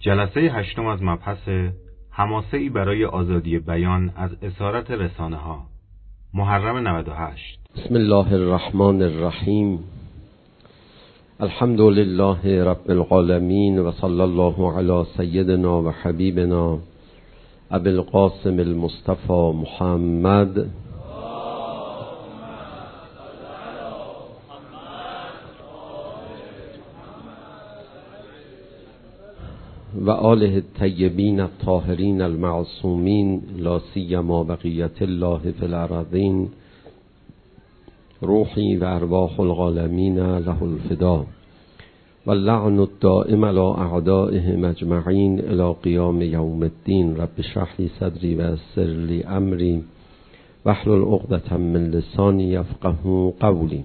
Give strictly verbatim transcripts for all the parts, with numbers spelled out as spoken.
جلسه هشتم از مبحث حماسه‌ای برای آزادی بیان از اسارت رسانه‌ها، محرم نود و هشت. بسم الله الرحمن الرحیم. الحمد لله رب العالمین و صلی الله علی سیدنا و حبیبنا ابی القاسم المصطفى محمد و آله الطیبین الطاهرین المعصومین لا سیما بقیت الله فی الارضین روحی و ارواح العالمین له الفدا و اللعن الدائم علی اعدائهم اجمعین الی قیام یوم الدین. رب اشرح لی صدری و یسر لی امری واحلل عقدة من لسانی یفقهوا قولی.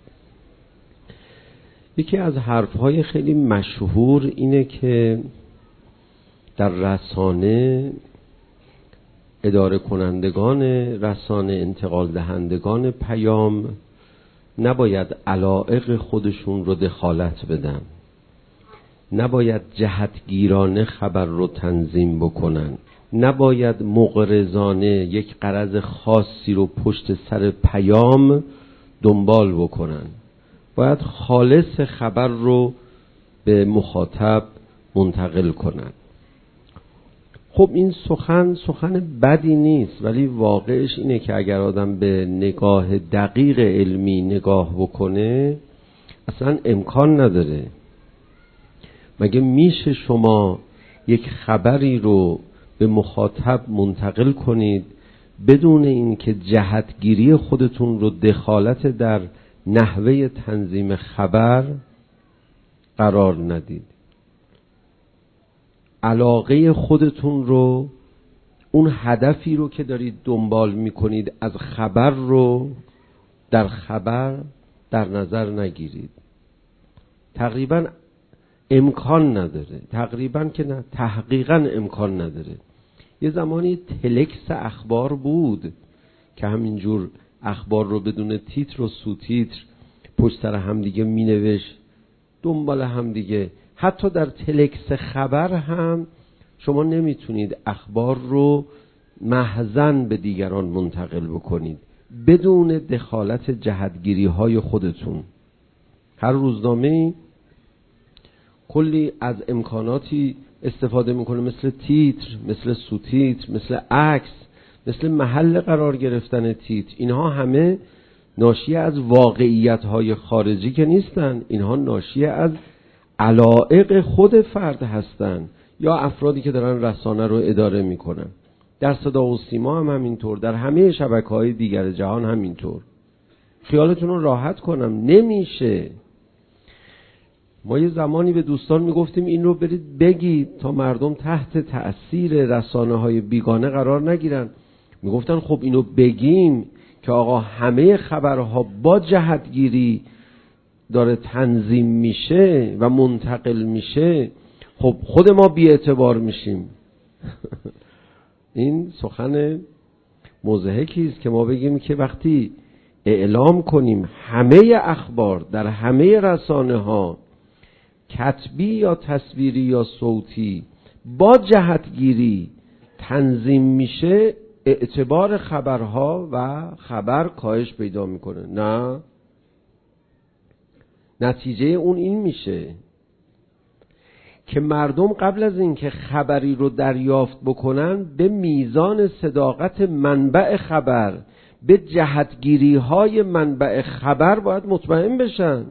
یکی از حرفهای خیلی مشهور اینه که در رسانه اداره کنندگان رسانه، انتقال دهندگان پیام نباید علایق خودشون رو دخالت بدن، نباید جهتگیرانه خبر رو تنظیم بکنن، نباید مغرضانه یک غرض خاصی رو پشت سر پیام دنبال بکنن، باید خالص خبر رو به مخاطب منتقل کنن. خب این سخن سخن بدی نیست، ولی واقعش اینه که اگر آدم به نگاه دقیق علمی نگاه بکنه اصلا امکان نداره. مگه میشه شما یک خبری رو به مخاطب منتقل کنید بدون اینکه جهتگیری خودتون رو دخالت در نحوه تنظیم خبر قرار ندید؟ علاقه خودتون رو، اون هدفی رو که دارید دنبال میکنید از خبر رو در خبر در نظر نگیرید. تقریبا امکان نداره، تقریبا که نه، تحقیقا امکان نداره. یه زمانی تلکس اخبار بود که همینجور اخبار رو بدون تیتر و سوتیتر پشت سر همدیگه مینوشت، دنبال همدیگه. حتی در تلکس خبر هم شما نمیتونید اخبار رو محضاً به دیگران منتقل بکنید بدون دخالت جهتگیری های خودتون. هر روزنامه کلی از امکاناتی استفاده میکنه، مثل تیتر، مثل سوتیتر، مثل عکس، مثل محل قرار گرفتن تیتر. اینها همه ناشی از واقعیت های خارجی که نیستن، اینها ناشی از علایق خود فرد هستن یا افرادی که دارن رسانه رو اداره میکنن. در صدا و سیما هم همینطور، در همه شبکه‌های دیگر جهان همینطور. خیالتون رو راحت کنم، نمیشه. ما یه زمانی به دوستان میگفتیم این رو برید بگید تا مردم تحت تأثیر رسانه‌های بیگانه قرار نگیرن. میگفتن خب اینو بگیم که آقا همه خبرها با جهتگیری داره تنظیم میشه و منتقل میشه، خب خود ما بی اعتبار میشیم. این سخن مضحکی است که ما بگیم که وقتی اعلام کنیم همه اخبار در همه رسانه ها، کتبی یا تصویری یا صوتی، با جهتگیری تنظیم میشه، اعتبار خبرها و خبر کاهش پیدا میکنه. نه، نتیجه اون این میشه که مردم قبل از اینکه خبری رو دریافت بکنن به میزان صداقت منبع خبر، به جهتگیری های منبع خبر باید مطمئن بشن.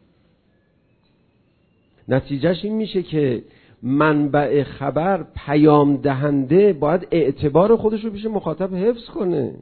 نتیجهش این میشه که منبع خبر، پیام دهنده، باید اعتبار خودش رو پیش مخاطب حفظ کنه.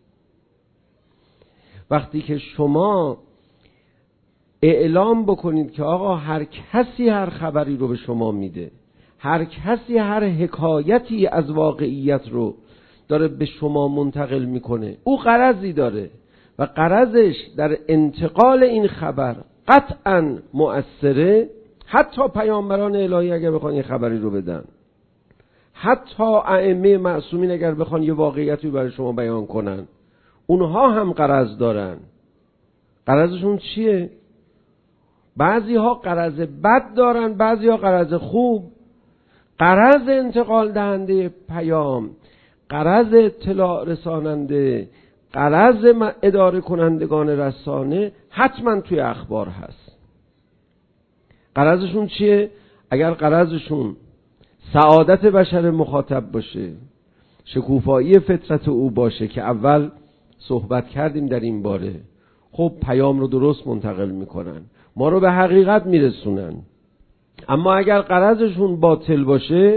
وقتی که شما اعلام بکنید که آقا هر کسی هر خبری رو به شما میده، هر کسی هر حکایتی از واقعیت رو داره به شما منتقل میکنه، او غرضی داره و غرضش در انتقال این خبر قطعاً مؤثره. حتی پیامبران الهی اگر بخوان یه خبری رو بدن، حتی ائمه معصومین اگر بخوان یه واقعیتی برای شما بیان کنن، اونها هم غرض دارن. غرضشون چیه؟ بعضی ها غرض بد دارن، بعضی ها غرض خوب. غرض انتقال دهنده پیام، غرض اطلاع رساننده، غرض اداره کنندگان رسانه حتما توی اخبار هست. غرضشون چیه؟ اگر غرضشون سعادت بشر مخاطب باشه، شکوفایی فطرت او باشه که اول صحبت کردیم در این باره، خب پیام رو درست منتقل میکنن، ما رو به حقیقت میرسونن. اما اگر غرضشون باطل باشه،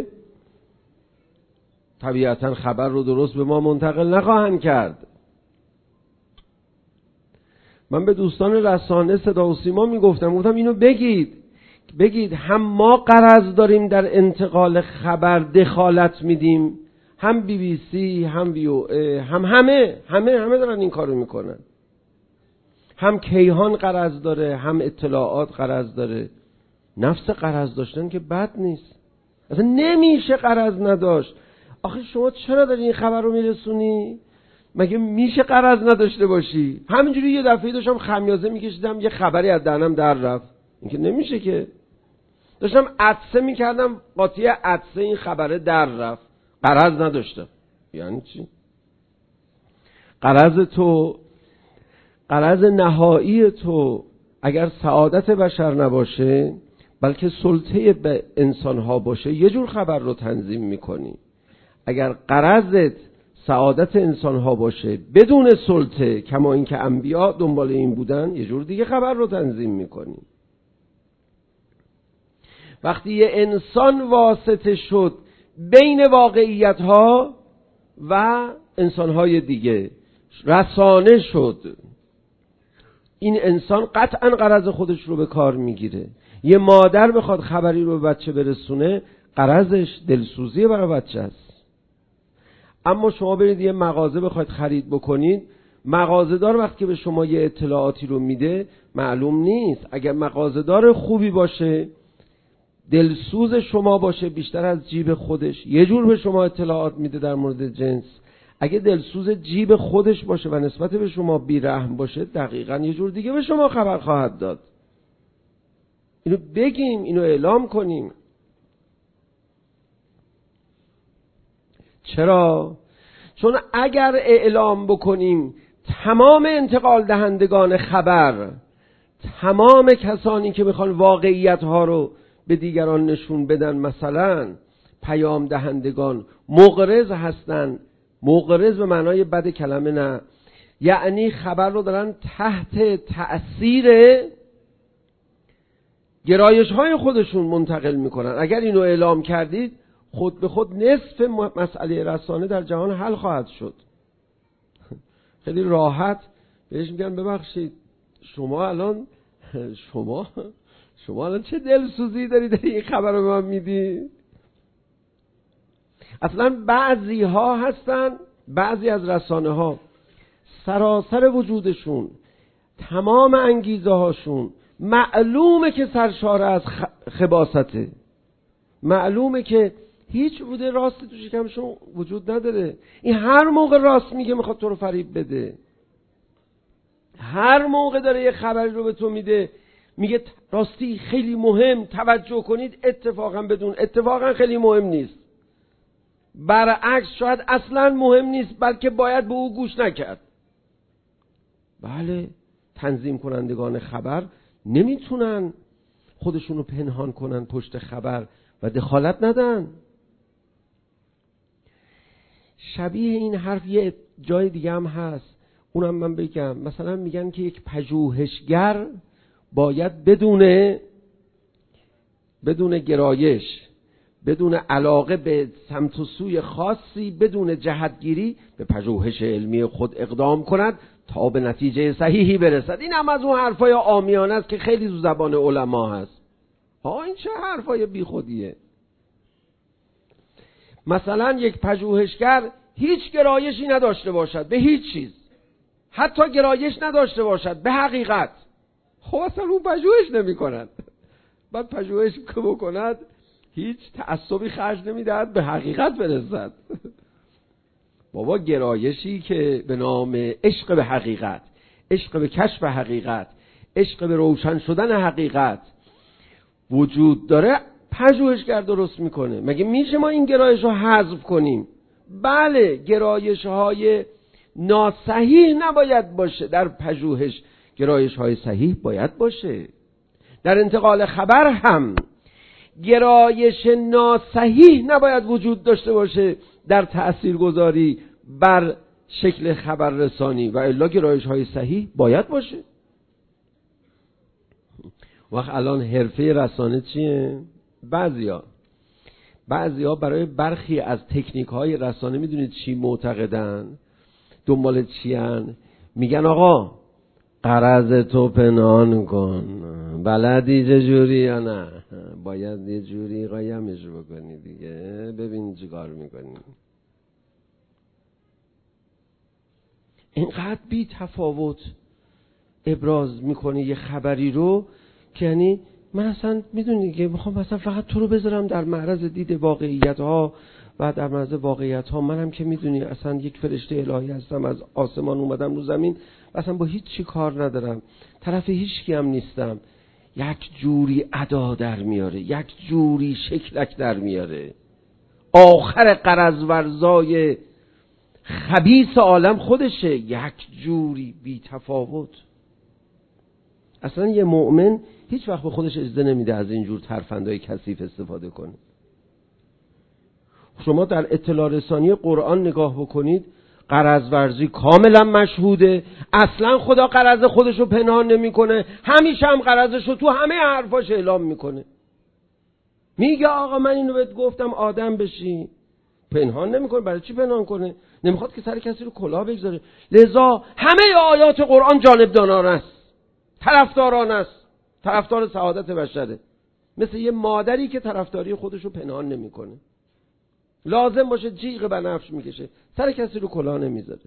طبیعتا خبر رو درست به ما منتقل نخواهند کرد. من به دوستان رسانه صدا و سیما میگفتم، گفتم اینو بگید بگید هم ما غرض داریم در انتقال خبر دخالت میدیم، هم بی بی سی، هم وی او ای، هم همه همه همه دارن این کارو میکنن. هم کیهان غرض داره، هم اطلاعات غرض داره. نفس غرض داشتن که بد نیست، اصلا نمیشه غرض نداشت. آخه شما چرا داری این خبر رو میرسونی؟ مگه میشه غرض نداشته باشی؟ همینجوری یه دفعه داشتم خمیازه میکشیدم یه خبری از دهنم در رفت، این که نمیشه که. داشتم عطسه میکردم قاطی عطسه این خبره در رفت، غرض نداشتم. یعنی چی؟ غرض تو، غرض نهایی تو اگر سعادت بشر نباشه بلکه سلطه به انسانها باشه، یه جور خبر رو تنظیم میکنی. اگر غرضت سعادت انسانها باشه بدون سلطه، کما اینکه انبیا دنبال این بودن، یه جور دیگه خبر رو تنظیم میکنی. وقتی یه انسان واسطه شد بین واقعیت‌ها و انسان‌های دیگه، رسانه شد، این انسان قطعاً غرض خودش رو به کار میگیره. یه مادر بخواد خبری رو به بچه برسونه، غرضش دلسوزی برای بچه است. اما شما برید یه مغازه بخواید خرید بکنید، مغازه‌دار وقتی که به شما یه اطلاعاتی رو میده معلوم نیست. اگر مغازه‌دار خوبی باشه، دلسوز شما باشه، بیشتر از جیب خودش یه جور به شما اطلاعات میده در مورد جنس. اگه دلسوز جیب خودش باشه و نسبت به شما بیرحم باشه، دقیقاً یه جور دیگه به شما خبر خواهد داد. اینو بگیم، اینو اعلام کنیم. چرا؟ چون اگر اعلام بکنیم تمام انتقال دهندگان خبر، تمام کسانی که میخوان واقعیت ها رو به دیگران نشون بدن، مثلا پیام دهندگان، مغرض هستن. مغرض به معنای بد کلمه نه، یعنی خبر رو دارن تحت تأثیر گرایش های خودشون منتقل میکنن. اگر اینو اعلام کردید، خود به خود نصف مسئله رسانه در جهان حل خواهد شد. خیلی راحت بهش میگن ببخشید شما الان شما شما الان چه دلسوزی داری داری این خبر رو به من میدی؟ اصلا بعضی ها هستن، بعضی از رسانه ها سراسر وجودشون، تمام انگیزه هاشون معلومه که سرشار از خباسته، معلومه که هیچ بوده راست تو شکمشون وجود نداره. این هر موقع راست میگه میخواد تو رو فریب بده. هر موقع داره یه خبری رو به تو میده، میگه راستی خیلی مهم، توجه کنید، اتفاقا بدون اتفاقا خیلی مهم نیست. برعکس شاید اصلا مهم نیست، بلکه باید به او گوش نکرد. بله، تنظیم کنندگان خبر نمیتونن خودشونو پنهان کنن پشت خبر و دخالت ندن. شبیه این حرف یه جای دیگه هم هست، اونم من بگم. مثلا میگن که یک پژوهشگر باید بدون بدون گرایش، بدون علاقه به سمت و سوی خاصی، بدون جهتگیری به پژوهش علمی خود اقدام کند تا به نتیجه صحیحی برسد. این هم از اون حرفای عامیانه است که خیلی تو زبان علما هست. ها، این چه حرفای بیخودیه؟ مثلا یک پژوهشگر هیچ گرایشی نداشته باشد به هیچ چیز، حتی گرایش نداشته باشد به حقیقت، خب اصلا اون پژوهش نمی کند. بعد پژوهش که بکند هیچ تعصبی خرج نمیدهد به حقیقت برسد. بابا گرایشی که به نام عشق به حقیقت، عشق به کشف حقیقت، عشق به روشن شدن حقیقت وجود داره، پژوهشگر درست میکنه. مگه میشه ما این گرایش رو حذف کنیم؟ بله، گرایش های ناصحیح نباید باشه در پژوهش، گرایش های صحیح باید باشه. در انتقال خبر هم گرایش ناصحیح نباید وجود داشته باشه در تأثیرگذاری بر شکل خبررسانی، و الا گرایش های صحیح باید باشه. وقت الان حرفه رسانه چیه؟ بعضیا بعضیا برای برخی از تکنیک های رسانه میدونید چی معتقدن؟ دنبال چی هن؟ میگن آقا غرض تو پنهان کن، بلدی چه جوری یا نه؟ باید یه جوری قایمش بکنی دیگه، ببین چیکار میکنی. اینقدر بی تفاوت ابراز میکنه یه خبری رو که یعنی من اصلا میدونی که میخوام مثلا فقط تو رو بذارم در معرض دید واقعیت ها و در معرض واقعیت ها. منم که میدونی اصلا یک فرشته الهی هستم، از آسمان اومدم رو زمین، اصلا با هیچ چی کار ندارم، طرف هیچ کی هم نیستم. یک جوری ادا در میاره، یک جوری شکلک در میاره. آخر غرض ورزای خبیث عالم خودشه، یک جوری بی تفاوت. اصلا یه مؤمن هیچ وقت به خودش اجازه نمیده از اینجور ترفندهای کثیف استفاده کنه. شما در اطلاع رسانی قرآن نگاه بکنید، غرض ورزی کاملا مشهوده. اصلا خدا غرض خودشو پنهان نمیکنه، همیشه هم غرضشو تو همه حرفاش اعلام میکنه. میگه آقا من اینو بهت گفتم آدم بشی، پنهان نمیکنه. برای چی پنهان کنه؟ نمیخواد که سر کسی رو کلاه بگذاره. لذا همه آیات قرآن جانبدارانه است، طرفدارانه است، طرفدار سعادت بشره. مثل یه مادری که طرفداری خودش رو پنهان نمیکنه، لازم باشه جیغ بنفش میکشه، سر کسی رو کلاه نمیذاره.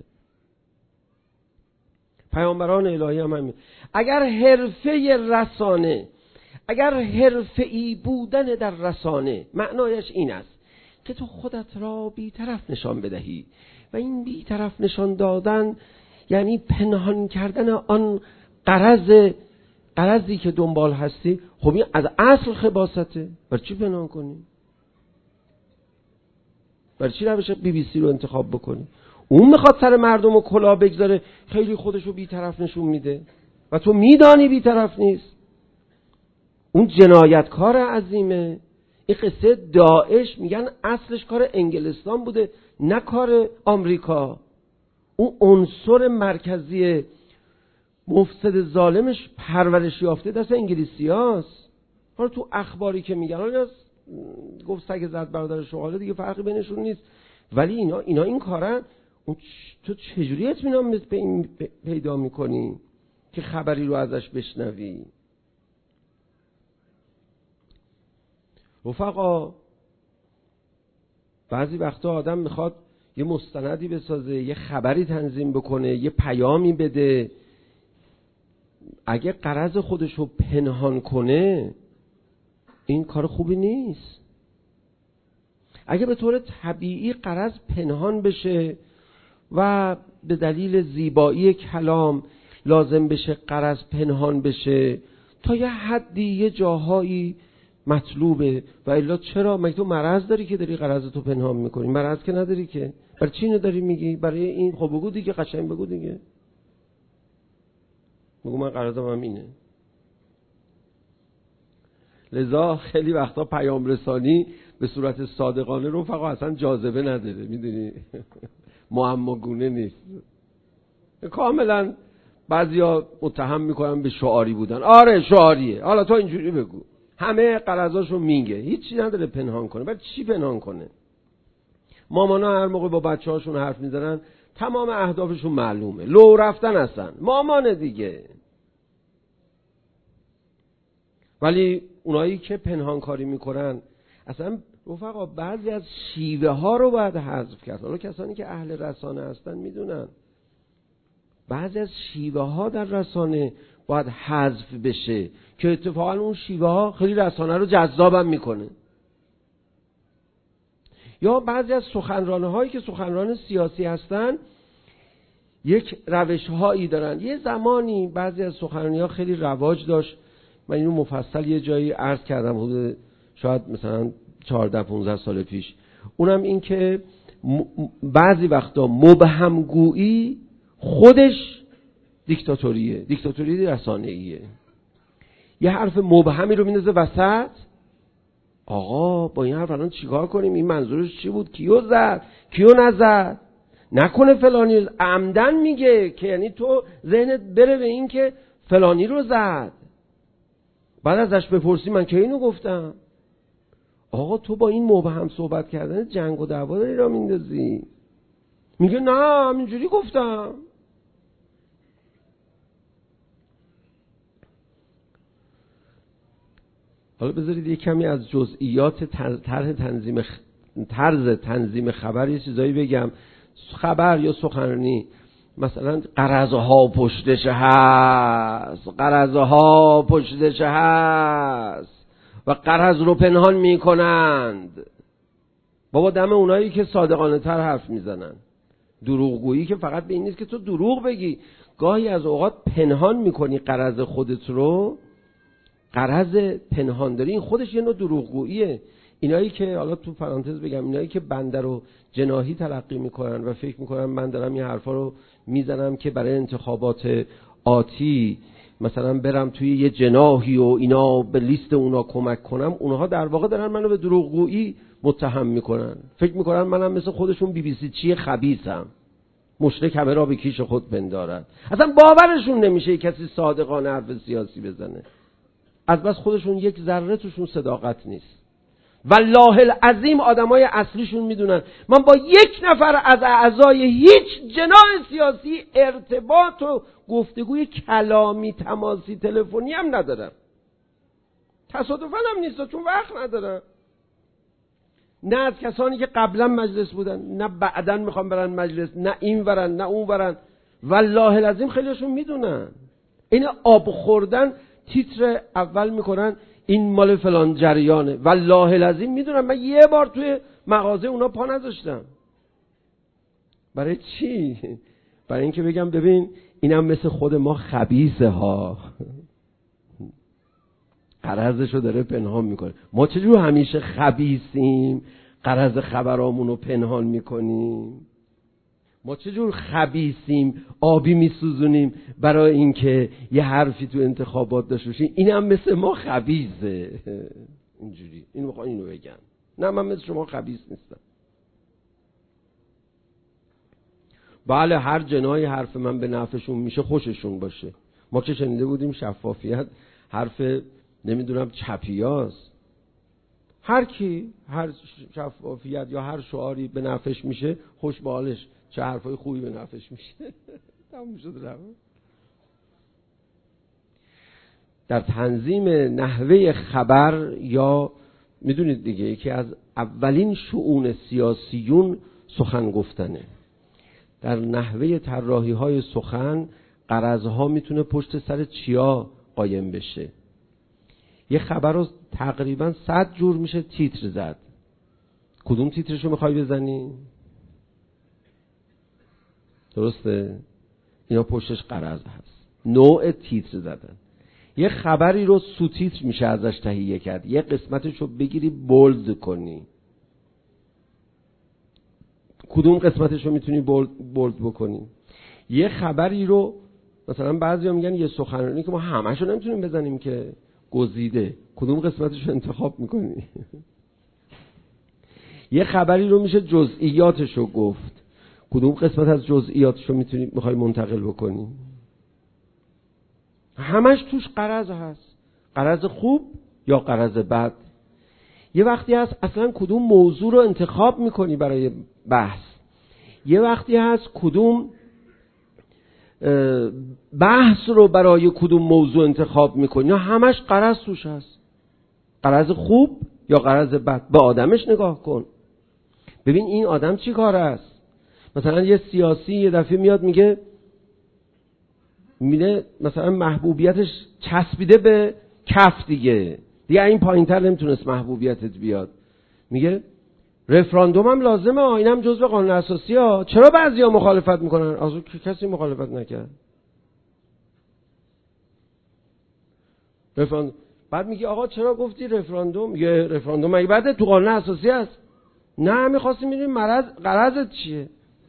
پیامبران الهی هم همین. اگر حرفه رسانه، اگر حرفه‌ای بودن در رسانه معنایش این است که تو خودت را بی‌طرف نشان بدهی، و این بی‌طرف نشان دادن یعنی پنهان کردن آن غرض غرضی که دنبال هستی، خب این از اصل خباثته. برای چی پنهان کنی؟ برای چی روش بی بی سی رو انتخاب بکنی؟ اون میخواد سر مردم رو کلاه بگذاره، خیلی خودشو بی‌طرف نشون میده و تو میدانی بی‌طرف نیست. اون جنایتکار عظیمه. این قصه داعش میگن اصلش کار انگلستان بوده، نه کار آمریکا. اون عنصر مرکزی مفسد ظالمش پرورش یافته دست انگلیسیاست. حالا تو اخباری که میگن، حالا گفت سگ زد برادر شغاله، دیگه فرقی بینشون نیست، ولی اینا اینا این کارن. اون تو چجوری اطمینان به این پیدا میکنی که خبری رو ازش بشنوی؟ رفقا بعضی وقتا آدم میخواد یه مستندی بسازه، یه خبری تنظیم بکنه، یه پیامی بده، اگه غرض خودش رو پنهان کنه این کار خوبی نیست. اگه به طور طبیعی غرض پنهان بشه و به دلیل زیبایی کلام لازم بشه غرض پنهان بشه، تا یه حدی یه جاهایی مطلوبه. و الا چرا؟ مگه تو مرض داری که داری غرض تو پنهان میکنی؟ مرض که نداری که. برای چی اینو داری میگی؟ برای این. خب بگو دیگه، قشنگ بگو دیگه، بگو من غرضم هم اینه. لذا خیلی وقتا پیام رسانی به صورت صادقانه رو فقط اصلا جاذبه نداره، میدونی، معماگونه نیست. کاملا بعضیا متهم میکنن به شعاری بودن. آره شعاریه، حالا تو اینجوری بگو، همه غرضاشو میگه، هیچی نداره پنهان کنه. برای چی پنهان کنه؟ مامانا هر موقع با بچه هاشون حرف میزنن تمام اهدافشون معلومه، لو رفتن هستن، مامان دیگه. ولی اونایی که پنهان کاری میکنن، اصلا رفقا بعضی از شیوه ها رو باید حذف کرد. حالا کسانی که اهل رسانه هستن میدونن بعضی از شیوه ها در رسانه باید حذف بشه که اتفاقا اون شیوه ها خیلی رسانه رو جذابم میکنه. یا بعضی از سخنرانه هایی که سخنران سیاسی هستن یک روش هایی دارن. یه زمانی بعضی از سخنرانی ها خیلی رواج داشت، من اینو مفصل یه جایی عرض کردم، حدود شاید مثلا چهارده پانزده سال پیش. اونم این که بعضی وقتا مبهمگویی خودش دیکتاتوریه، دیکتاتوری رسانه‌ایه. یه حرف مبهمی رو میندازه وسط، آقا با این حرف الان چیکار کنیم؟ این منظورش چی بود؟ کیو زد؟ کیو نزد؟ نکنه فلانی عمدن میگه که یعنی تو ذهنت بره به این که فلانی رو زد، بعد ازش بپرسی من که اینو گفتم. آقا تو با این مبهم صحبت کردن جنگ و دعوا داری را میندازی. میگه نه همینجوری گفتم. حالا بذارید یک کمی از جزئیات طرح تنظیم خ... طرز تنظیم خبر یه چیزایی بگم. خبر یا سخنرانی مثلا غرضها پشتش هست، غرضها پشتش هست و غرض رو پنهان میکنند. بابا دم اونایی که صادقانه تر حرف میزنن. دروغگویی که فقط به این نیست که تو دروغ بگی، گاهی از اوقات پنهان میکنی غرض خودت رو. غرض پنهان داری این خودش یه نوع دروغگوییه. اینایی که حالا تو پرانتز بگم، اینایی که بنده رو جناحی تلقی میکنن و فکر میکنن من دارم این حرفا رو میزنم که برای انتخابات آتی مثلا برم توی یه جناحی و اینا به لیست اونا کمک کنم، اونها در واقع دارن منو به دروغگویی متهم میکنن. فکر میکنن منم مثل خودشون بی بی سی چی خبیثم، مشرک همه را به کیش خود پندارد. اصلا باورشون نمیشه کسی صادقانه حرف سیاسی بزنه، از بس خودشون یک ذره توشون صداقت نیست. والله العظیم آدمای اصلیشون میدونن من با یک نفر از اعضای هیچ جناح سیاسی ارتباط و گفتگوی کلامی تماسی تلفنی هم ندارم. تصادفاً هم نیست چون وقت ندارم. نه از کسانی که قبلا مجلس بودن، نه بعداً میخوام برن مجلس، نه این ورن نه اون ورن. والله العظیم خیلیشون میدونن. این آب خوردن تیتر اول میکنن این مال فلان جریانه. والله العظیم میدونم. من یه بار توی مغازه اونا پا نذاشتم. برای چی؟ برای اینکه بگم ببین اینم مثل خود ما خبیثه ها، غرضشو داره پنهان میکنه. ما چجور همیشه خبیثیم غرض خبرامونو پنهان میکنیم؟ ما چجور خبیثیم آبی میسوزونیم برای اینکه یه حرفی تو انتخابات داشته باشیم؟ اینم مثل ما خبیثه. اینجوری اینو میخوام اینو بگم. نه من مثل شما خبیث نیستم. بله هر جناحی حرف من به نفعشون میشه خوششون باشه. ما که شنیده بودیم شفافیت حرف نمیدونم چپیاست. هر کی هر شفافیت یا هر شعاری به نفعش میشه خوش به حالش، چه حرفای خوبی به نفعش میشه. تموم شد رفت. در تنظیم نحوه خبر یا میدونید دیگه یکی از اولین شؤون سیاسیون سخن گفتنه. در نحوه طراحی های سخن غرضها میتونه پشت سر چیا قایم بشه. یه خبر رو تقریبا صد جور میشه تیتر زد. کدوم تیترشو میخوای بزنی؟ درسته؟ اینا پشتش غرض هست. نوع تیتر زدن. یه خبری رو سو تیتر میشه ازش تهیه کرد. یه قسمتشو بگیری بولد کنی. کدوم قسمتشو میتونی بولد, بولد بکنی؟ یه خبری رو مثلا بعضیا میگن یه سخنرانی که ما همه‌شو نمیتونیم بزنیم که گزیده. کدوم قسمتشو انتخاب میکنی؟ یه خبری رو میشه جزئیاتشو گفت. کدوم قسمت از جزئیاتشو میتونی میخوای منتقل بکنی؟ همش توش غرض هست. غرض خوب یا غرض بد. یه وقتی هست اصلا کدوم موضوع رو انتخاب میکنی برای بحث. یه وقتی هست کدوم بحث رو برای کدوم موضوع انتخاب میکنی. یا همش غرض توش هست. غرض خوب یا غرض بد. به آدمش نگاه کن. ببین این آدم چی کار است. مثلا یه سیاسی یه دفعه میاد میگه میده مثلا محبوبیتش چسبیده به کف دیگه دیگه این پایین‌تر نمیتونست محبوبیتت بیاد. میگه رفراندوم هم لازمه ها، اینم جزء قانون اساسی ها. چرا بعضیا مخالفت میکنن؟ آخه کسی مخالفت نکرد. رفراندوم بعد میگه آقا چرا گفتی رفراندوم؟ یه رفراندوم مگه بعد تو قانون اساسی هست؟ نه میخواستیم میدونیم مرض غرضت چیه.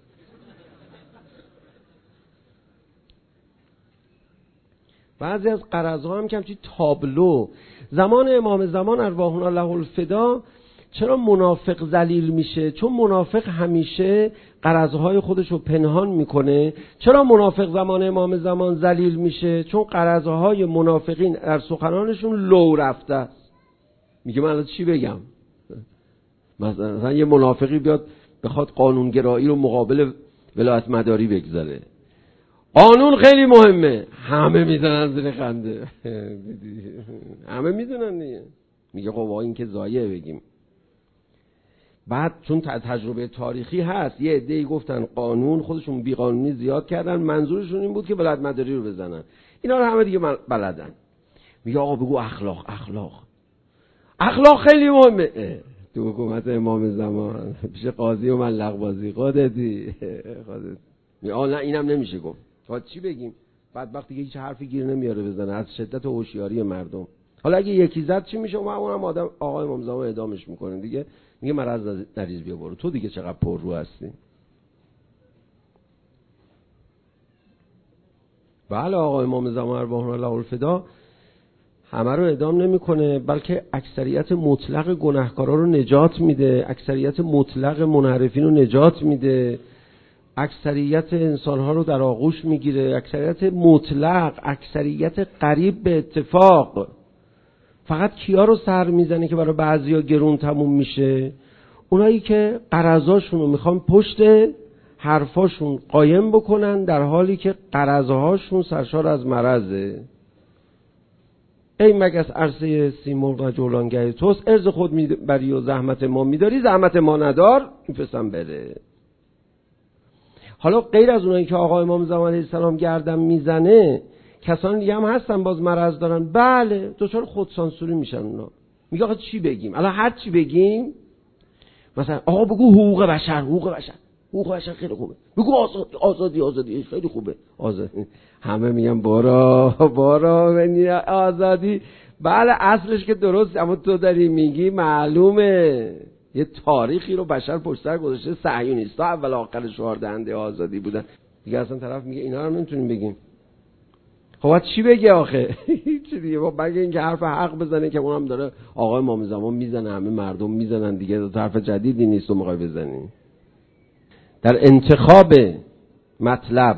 بعضی از غرضها هم که همچین تابلو زمان امام زمان ارواحنا له الفدا. چرا منافق ذلیل میشه؟ چون منافق همیشه غرضهای خودشو پنهان میکنه. چرا منافق زمان امام زمان ذلیل میشه؟ چون غرضهای منافقین در سخنانشون لو رفته است. میگه من الان چی بگم؟ مثلا یه منافقی بیاد بخواد قانونگرایی رو مقابل ولایت مداری بگذاره، قانون خیلی مهمه، همه میزنن زیر خنده. همه میدونن دیگه. میگه خب آقا این که ضایعه بگیم. بعد چون تجربه تاریخی هست، یه عده‌ای گفتن قانون، خودشون بی قانونی زیاد کردن، منظورشون این بود که ولایت مداری رو بزنن. اینا رو همه دیگه بلدن. میگه آقا بگو اخلاق اخلاق اخلاق خیلی مهمه. تو حکومت امام زمان پیش قاضی و ملق بازی خودتی خودت. میگه آ نه اینم نمیشه گفت. بعد چی بگیم؟ بعد وقتی هیچ حرفی گیر نمیاره بزنه از شدت هوشیاری مردم. حالا اگه یکی زد چی میشه؟ ما اونم آدم آقای امام زمان اعدامش میکنن دیگه. میگه مرض نریز بیا برو، تو دیگه چقدر پر رو هستی. بله آقای امام زمان ارواحنا له الفدا همه رو اعدام نمیکنه، بلکه اکثریت مطلق گناهکارا رو نجات میده، اکثریت مطلق منحرفین رو نجات میده، اکثریت انسانها رو در آغوش میگیره، اکثریت مطلق، اکثریت قریب به اتفاق. فقط کیا رو سر میزنه که برای بعضیا گرون تموم میشه؟ اونایی که غرضاشون رو میخوان پشت حرفاشون قایم بکنن، در حالی که غرضهاشون سرشار از مرضه. ای مگس عرصه سیمرغ و جولانگه توست، ارز خود میبری و زحمت ما میداری، زحمت ما ندار میفسم بره. حالا غیر از اونایی که آقا امام زمان علیه السلام گردن میزنه، کسان دیگه هم هستن باز مرض دارن. بله دچار خودسانسوری میشن اونا. میگه آقا چی بگیم؟ الان هر چی بگیم، مثلا آقا بگو حقوق بشر، حقوق بشر، حقوق بشر خیلی خوبه. بگو آزادی آزادی آزادی خیلی خوبه. آزادی همه میگن بارا بارا منی آزادی. بله اصلش که درست، اما تو داری میگی معلومه یه تاریخی رو بشر پشت سر گذاشته. صهیونیست‌ها اول آخر شعار دهنده آزادی بودن دیگه. اصلا طرف میگه اینا رو نمیتونیم بگیم. خب چی بگه آخه؟ چی دیگه؟ با بگه اینکه حرف حق بزنه که اونم داره آقای امام زمان میزنه، همه مردم میزنن دیگه، حرف جدیدی نیست و میخوای بزنی. در انتخاب مطلب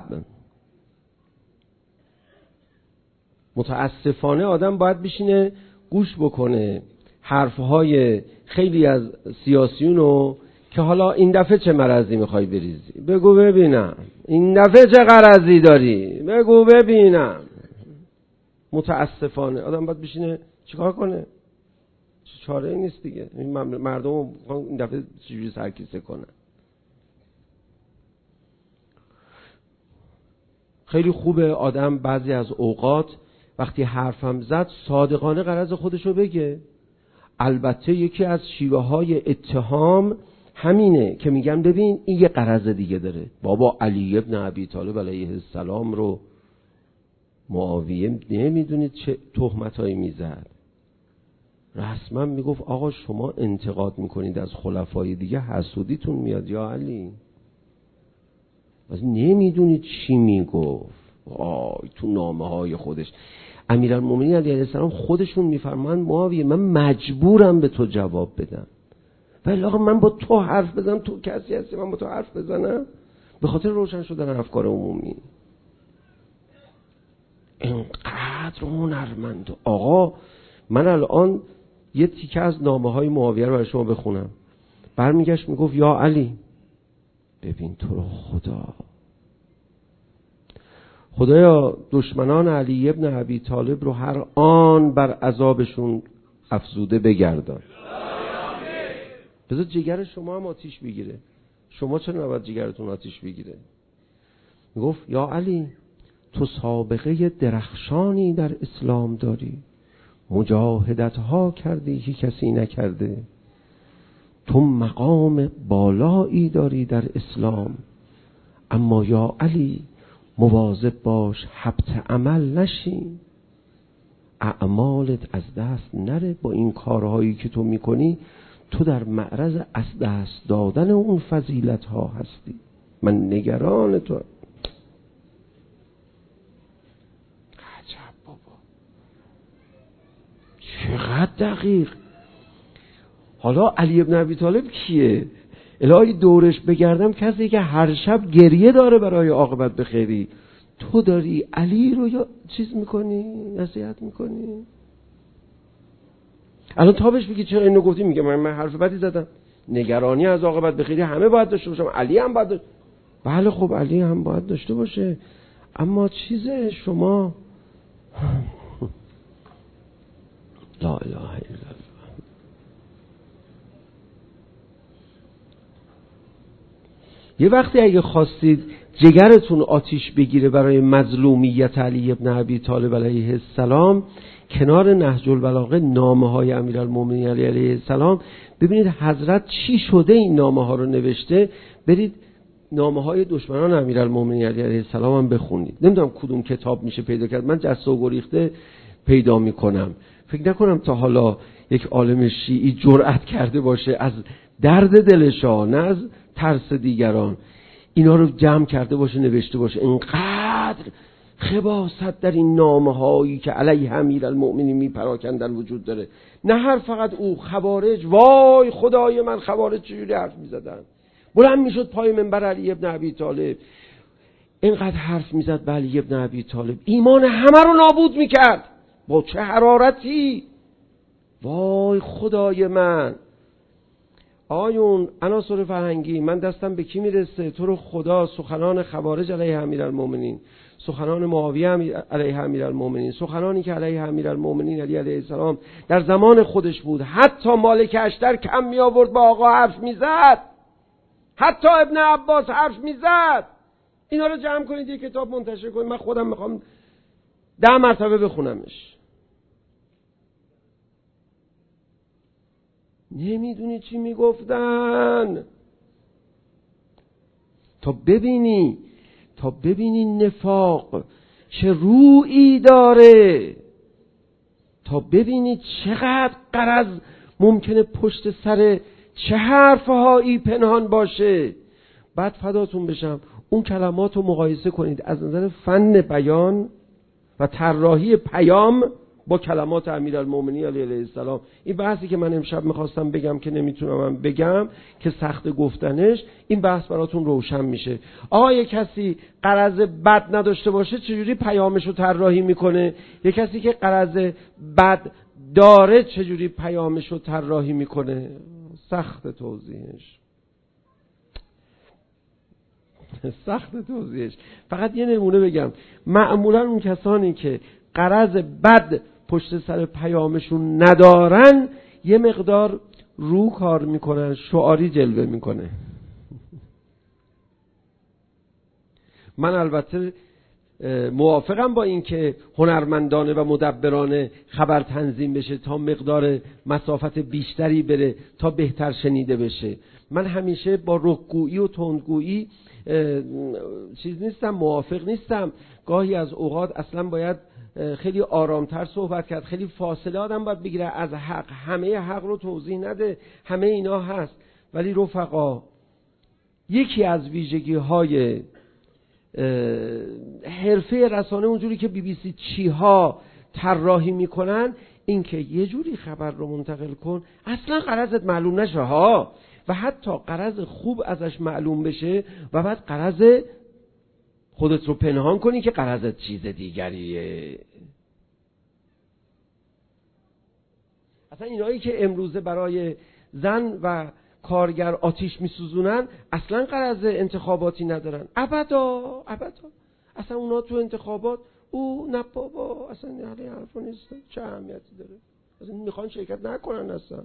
متاسفانه آدم باید بشینه گوش بکنه حرفهای خیلی از سیاسیونو که حالا این دفعه چه مرضی میخوای بریزی؟ بگو ببینم. این دفعه چه غرضی داری؟ بگو ببینم. متاسفانه آدم باید بشینه چیکار کنه؟ چاره نیست دیگه. مردم این دفعه چجوری سرکیسه کنن؟ خیلی خوبه آدم بعضی از اوقات وقتی حرفم زد صادقانه غرض خودشو بگه. البته یکی از شیوه های اتهام همینه که میگن ببین این یه غرض دیگه داره. بابا علی ابن ابی طالب علیه السلام رو معاویه نمیدونید چه تهمتایی میزد. رسما میگفت آقا شما انتقاد میکنید از خلفای دیگه، حسودیتون میاد یا علی. از نمیدونید چی میگفت. آی تو نامه های خودش امیرالمومنین علیه السلام خودشون میفرمان معاویه من مجبورم به تو جواب بدم، ولی آقا من با تو حرف بزنم، تو کسی هستی من با تو حرف بزنم؟ به خاطر روشن شدن افکار عمومی. اینقدر هنرمند. آقا من الان یه تیکه از نامه های معاویه رو برای شما بخونم. برمیگشت میگفت یا علی ببین تو رو خدا، خدایا دشمنان علی ابن ابی طالب رو هر آن بر عذابشون افزوده بگردان. بذار جگر شما هم آتیش بگیره. شما چرا نباید جگرتون آتیش بگیره؟ میگفت یا علی تو سابقه درخشانی در اسلام داری، مجاهدت ها کردی که کسی نکرده، تو مقام بالایی داری در اسلام، اما یا علی مواظب باش حبط عمل نشی. اعمالت از دست نره. با این کارهایی که تو میکنی تو در معرض از دست دادن اون فضیلت ها هستی. من نگران تو. عجب بابا، چقدر دقیق. حالا علی ابن ابی طالب کیه؟ الهی دورش بگردم کسی که هر شب گریه داره برای عاقبت به خیری. تو داری علی رو یا چیز میکنی، نصیحت میکنی. الان تابش بگی چرا اینو گفتی؟ میگه من, من حرف بدی زدم. نگرانی از عاقبت به خیری همه باید داشته باشم، علی هم باید داشته. بله خب علی هم باید داشته باشه، اما چیزه شما لا اله الا الله. یه وقتی اگه خواستید جگرتون آتیش بگیره برای مظلومیت علی ابن ابی طالب علیه السلام، کنار نهج البلاغه نامه های امیرالمومنین علی علیه السلام ببینید حضرت چی شده این نامه ها رو نوشته. برید نامه های دشمنان امیرالمومنین علی علیه السلام هم بخونید. نمیدونم کدوم کتاب میشه پیدا کرد، من جسته و گریخته پیدا میکنم. فکر نکنم تا حالا یک عالم شیعی جرأت کرده باشه از درد دلشان، نه از ترس دیگران، اینا رو جمع کرده باشه نوشته باشه. اینقدر خباثت در این نامه هایی که علیه امیرالمؤمنین میپراکندن وجود داره. نه هر فقط او، خوارج، وای خدای من خوارج چجوری حرف میزدن. بلند میشد پای منبر علی ابن ابی طالب اینقدر حرف میزد به علی ابن ابی طالب، ایمان همه رو نابود میکرد. با چه حرارتی، وای خدای من. آیون عناصر فرهنگی، من دستم به کی میرسه؟ تو رو خدا سخنان خوارج علیه امیرالمومنین، سخنان معاویه علیه امیرالمومنین، سخنانی که علیه امیرالمومنین علی علیه السلام در زمان خودش بود. حتی مالک اشتر کم می آورد با آقا حرف میزد، حتی ابن عباس حرف میزد. اینا رو جمع کنید یه کتاب منتشر کنید، من خودم میخوام ده مرتبه بخونمش. نمیدونی چی میگفتن. تا ببینی تا ببینی نفاق چه رویی داره، تا ببینی چقدر غرض ممکنه پشت سر چه حرفهایی پنهان باشه. بعد فداتون بشم اون کلمات رو مقایسه کنید از نظر فن بیان و طراحی پیام با کلمات امیرالمومنین علیه السلام. این بحثی که من امشب میخواستم بگم که نمیتونم من بگم که سخت گفتنش، این بحث براتون روشن میشه. آقا یک کسی غرض بد نداشته باشه چجوری پیامش رو طراحی میکنه؟ یک کسی که غرض بد داره چجوری پیامش رو طراحی میکنه؟ سخت توضیحش سخت توضیحش فقط یه نمونه بگم. معمولا اون کسانی که غرض بد پشت سر پیامشون ندارن یه مقدار رو کار میکنن، شعاری جلوه میکنه. من البته موافقم با این که هنرمندانه و مدبرانه خبر تنظیم بشه تا مقدار مسافت بیشتری بره تا بهتر شنیده بشه. من همیشه با رکگویی و تندگویی چیز نیستم، موافق نیستم. گاهی از اوقات اصلا باید خیلی آرامتر صحبت کرد، خیلی فاصله آدم باید بگیره از حق. همه حق رو توضیح نده، همه اینا هست. ولی رفقا، یکی از ویژگی های حرفه رسانه اونجوری که بی بی سی چی ها طراحی میکنن این که یه جوری خبر رو منتقل کن اصلا غرضت معلوم نشه ها، و حتی غرض خوب ازش معلوم بشه و بعد غرض خودت رو پنهان کنی که غرضت چیز دیگریه. اصلا اینایی که امروزه برای زن و کارگر آتیش میسوزونن اصلا غرض انتخاباتی ندارن. ابدا ابدا. اصلا اونا تو انتخابات او نه بابا اصلا این حرفا نیست، چه اهمیتی داره، اصلا میخوان شرکت نکنن. اصلا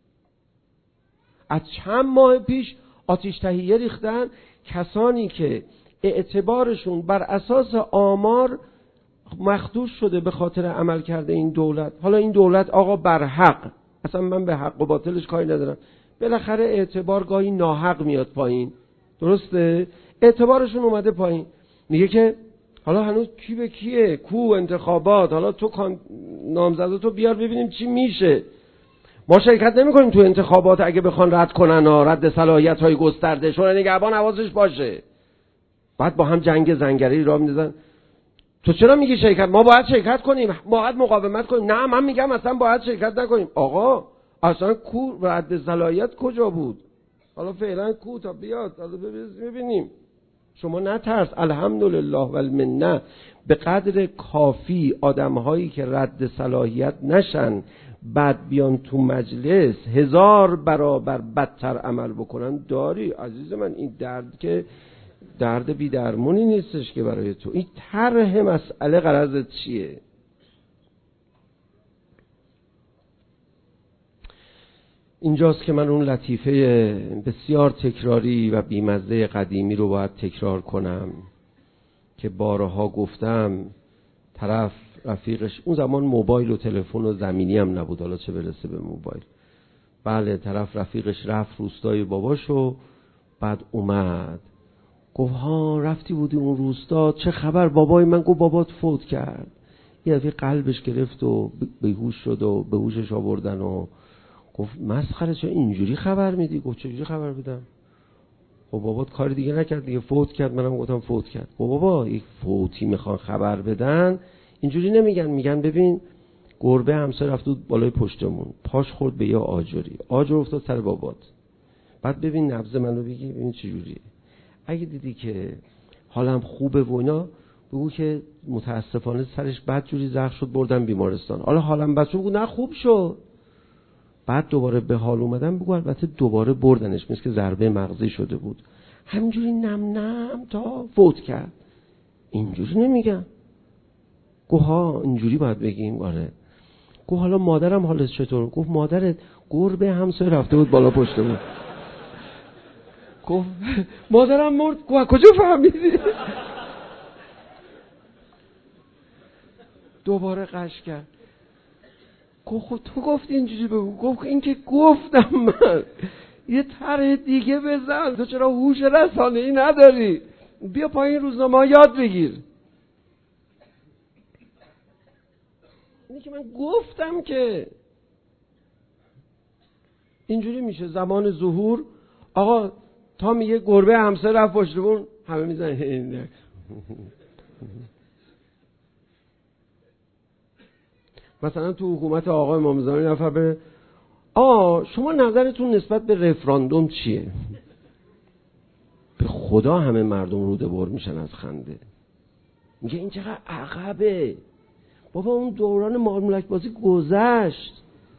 از چند ماه پیش آتش تهیه ریختن کسانی که اعتبارشون بر اساس آمار مخدوش شده به خاطر عمل کرده این دولت. حالا این دولت آقا بر حق، اصلا من به حق و باطلش کاری ندارم، بالاخره اعتبار گاهی ناحق میاد پایین، درسته؟ اعتبارشون اومده پایین. میگه که حالا هنوز کی به کیه؟ کو انتخابات، حالا تو کان... نامزداتو بیار ببینیم چی میشه. ما شرکت نمی کنیم تو انتخابات اگه بخوان رد کنن ها، رد صلاحیت های گسترده، شورای نگهبان حواسش باشه. بعد با هم جنگ زنگری راه میندازن. تو چرا میگی شرکت؟ ما باید شرکت کنیم، ما باید مقاومت کنیم. نه من میگم اصلا باید شرکت نکنیم. آقا اصلا کو رد صلاحیت کجا بود؟ حالا فعلا کو تا بیاد، حالا ببینیم. شما نترس، الحمدلله و المنه، به قدر کافی آدم‌هایی که رد صلاحیت نشن بعد بیان تو مجلس هزار برابر بدتر عمل بکنن داری. عزیز من این درد که درد بی درمونی نیستش که برای تو. این طرح مسئله غرضت چیه؟ اینجاست که من اون لطیفه بسیار تکراری و بیمزه قدیمی رو باید تکرار کنم که بارها گفتم. طرف رفیقش، اون زمان موبایل و تلفن و زمینی هم نبود، حالا چه برسه به موبایل. بله، طرف رفیقش رفت روستای باباشو، بعد اومد گفت ها رفتی بودی اون روستا، چه خبر بابای من؟ گفت بابات فوت کرد. یه دفعه قلبش گرفت و بیهوش شد و به هوشش آوردن و گفت مسخره چه اینجوری خبر میدی؟ گفت چجوری خبر بدم؟ خب بابات کار دیگه نکرد دیگه، فوت کرد. منم گفتم فوت کرد. خب بابا یک فوتی میخوان خبر بدن اینجوری نمیگن، میگن ببین گربه همسایه رفت بود بالای پشتمون، پاش خورد به یه آجری، آجر افتاد سر بابات. بعد ببین نبض منو بگی ببین چجوریه. اگه دیدی که حالم خوبه و اینا بگو که متاسفانه سرش بد جوری زخم شد بردم بیمارستان. حالا حالم بد شد بگو نه خوب شد. بعد دوباره به حال اومدم بگو البته دوباره بردنش، مثل که ضربه مغزی شده بود. همینجوری نم نم تا فوت کرد. اینجوری نمیگم. گو ها اینجوری باید بگیم. آره. گو حالا مادرم حالش چطور؟ گفت مادرت گربه همسایه رفته بود بالا پشتمون. گفت مادرم مرد. گفت کجا فهمیدی؟ دوباره قش کرد. گفت خب تو گفتی اینجوری بگو. گفت این که گفتم من. یه طرح دیگه بزن. تو چرا هوش رسانه‌ای نداری؟ بیا پایین روزنامه یاد بگیر. اینی که من گفتم که اینجوری میشه. زمان ظهور آقا تا میگه گربه همسایه رفت پشتمون، همه میزنن. مثلا تو حکومت آقای امام زمان نفر به آقا شما نظرتون نسبت به رفراندوم چیه؟ به خدا همه مردم روده بر میشن از خنده. میگه این چقدر عقبه بابا، اون دوران مارمولک بازی گذشت.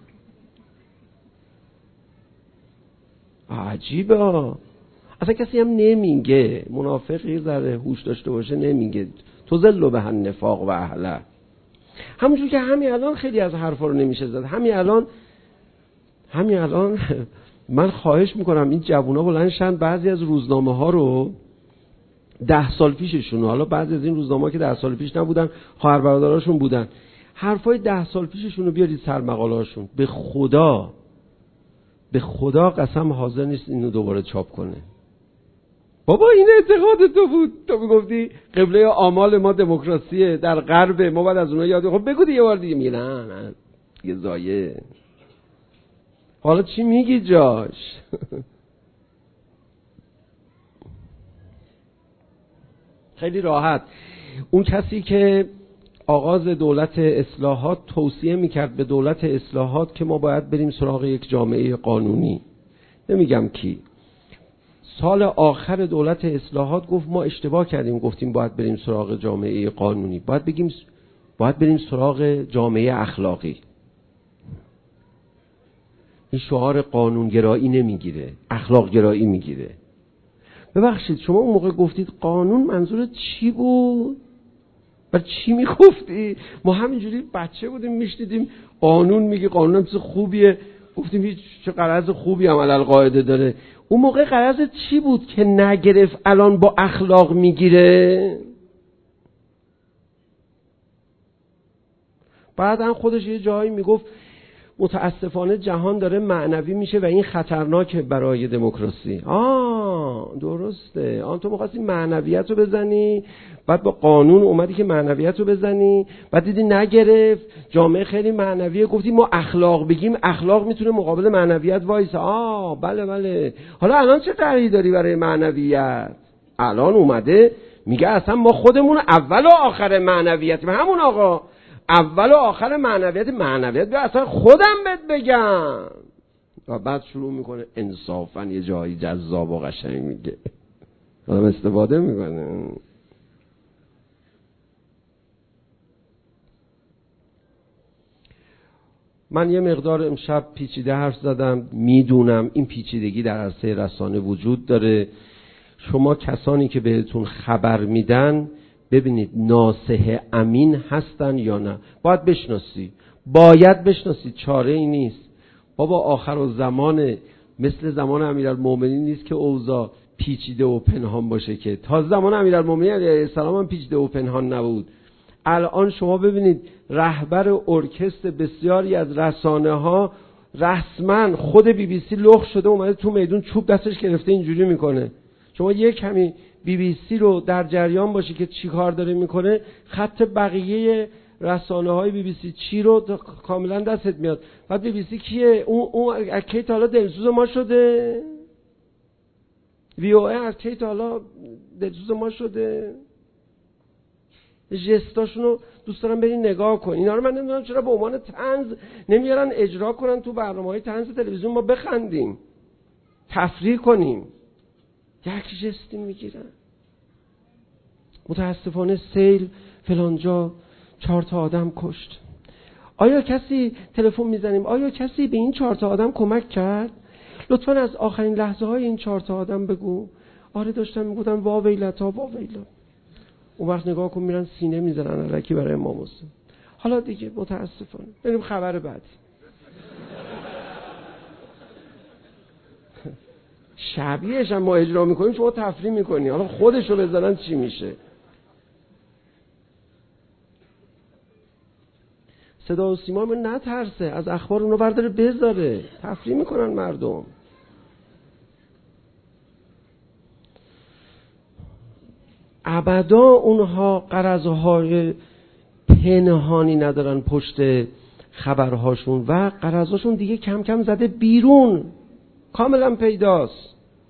عجیبه. اصلا کسی هم نمیگه، منافقی ذره هوش داشته باشه نمیگه تو ذل به النفاق و اهله. همونجور که همین الان خیلی از حرفا رو نمیشه زد. همین الان همین الان من خواهش میکنم این جوونا بلند شن بعضی از روزنامه ها رو ده سال پیششون، حالا بعضی از این روزنامه ها که ده سال پیش نبودن خواهر برادراشون بودن، حرفای ده سال پیششون رو بیارید سر مقاله هاشون. به خدا به خدا قسم حاضر نیست اینو دوباره چاپ کنه. بابا این اعتقاد تو بود، تو میگفتی قبله آمال ما دموکراسیه در غرب، ما بعد از اونها یاد. خب بگو دیگه بار دیگه. میگه نه نه دیگه زایه. حالا چی میگی جاش؟ خیلی راحت. اون کسی که آغاز دولت اصلاحات توصیه میکرد به دولت اصلاحات که ما باید بریم سراغ یک جامعه قانونی، نمیگم کی، سال آخر دولت اصلاحات گفت ما اشتباه کردیم گفتیم باید بریم سراغ جامعه قانونی، باید بگیم باید بریم سراغ جامعه اخلاقی. این شعار قانونگرایی نمیگیره، اخلاق گرایی میگیره. ببخشید شما اون موقع گفتید قانون، منظور چی بود؟ بر چی میگفتی؟ ما همینجوری بچه بودیم میشنیدیم قانون میگه، قانون هم چیز خوبیه، گفتیم هیچ چه غرض خوبی هم علل قاعده داره. اون موقع غرض چی بود که نگرفت الان با اخلاق میگیره؟ بعدن خودش یه جایی میگفت متاسفانه جهان داره معنوی میشه و این خطرناکه برای دموکراسی. آه آها درسته، آن تو می‌خواستی معنویت رو بزنی، بعد با قانون اومدی که معنویت رو بزنی، بعد دیدی نگرفت، جامعه خیلی معنویه، گفتی ما اخلاق بگیم اخلاق میتونه مقابل معنویت وایسه. آه بله بله، حالا الان چه طرحی داری برای معنویت؟ الان اومده میگه اصلا ما خودمون اول و آخر معنویتیم. همون آقا اول و آخر معنویت، معنویت بیا اصلا خودم بهت بگم. و بعد شروع میکنه انصافا یه جایی جذاب و قشنگ میگه، آدم استفاده میکنه. من یه مقدار امشب پیچیده حرف زدم، میدونم این پیچیدگی در عرصه رسانه وجود داره. شما کسانی که بهتون خبر میدن ببینید ناصح امین هستن یا نه، باید بشناسی، باید بشناسی، چاره ای نیست. بابا آخر الزمان مثل زمان امیرالمومنین نیست که اوضاع پیچیده و پنهان باشه، که تا زمان امیرالمومنین علیه السلام هم پیچیده و پنهان نبود. الان شما ببینید رهبر ارکستر بسیاری از رسانه ها رسما خود بی بی سی لخ شده اومده تو میدون چوب دستش گرفته اینجوری میکنه. شما یک کمی بی بی سی رو در جریان باشی که چی کار داره میکنه، خط بقیه رسانه های بی بی سی چی رو کاملا دستت میاد. بعد بی بی سی کیه؟ اون اون از کی تا حالا دلسوز ما شده؟ وی او ای از کی تا حالا دلسوز ما شده؟ جستاشون رو دوست دارم برین نگاه کن. اینا رو من نمیدونم چرا به عنوان طنز نمیارن اجرا کنن تو برنامه‌های طنز تلویزیون، ما بخندیم تفریح کنیم. یک جستی میگیرن. متاسفانه سیل فلانجا چهار تا آدم کشت. آیا کسی تلفن میزنیم، آیا کسی به این چهار تا آدم کمک کرد؟ لطفاً از آخرین لحظه های این چهار تا آدم بگو. آره داشتن میگفتن وا ویلتا وا ویلا. اون وقت نگاه کن میرن سینه میزنن الکی برای امام حسین. حالا دیگه متاسفانه بریم خبر بعدی. شبیهش هم ما اجرا میکنیم، شما تفریح میکنی، حالا خودشو بزنن چی میشه؟ صدا و سیما من نترسه، از اخبار اونو برداره بذاره، تفریح میکنن مردم. ابدا اونها غرضهای پنهانی ندارن پشت خبرهاشون و غرضاشون دیگه کم کم زده بیرون، کاملا پیداست.